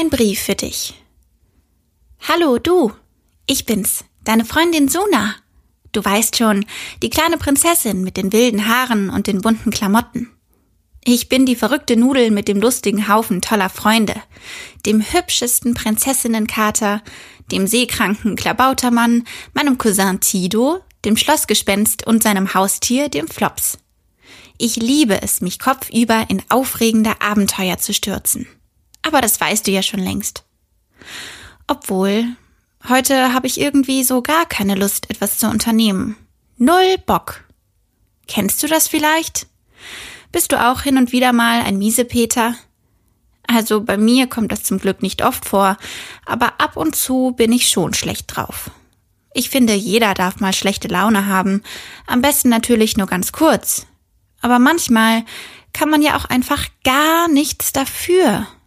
Ein Brief für dich. Hallo du, ich bin's, deine Freundin Suna. Du weißt schon, die kleine Prinzessin mit den wilden Haaren und den bunten Klamotten. Ich bin die verrückte Nudel mit dem lustigen Haufen toller Freunde, dem hübschesten Prinzessinnenkater, dem seekranken Klabautermann, meinem Cousin Tido, dem Schlossgespenst und seinem Haustier, dem Flops. Ich liebe es, mich kopfüber in aufregende Abenteuer zu stürzen. Aber das weißt du ja schon längst. Obwohl, heute habe ich irgendwie so gar keine Lust, etwas zu unternehmen. Null Bock. Kennst du das vielleicht? Bist du auch hin und wieder mal ein Miesepeter? Also bei mir kommt das zum Glück nicht oft vor, aber ab und zu bin ich schon schlecht drauf. Ich finde, jeder darf mal schlechte Laune haben, am besten natürlich nur ganz kurz. Aber manchmal kann man ja auch einfach gar nichts dafür,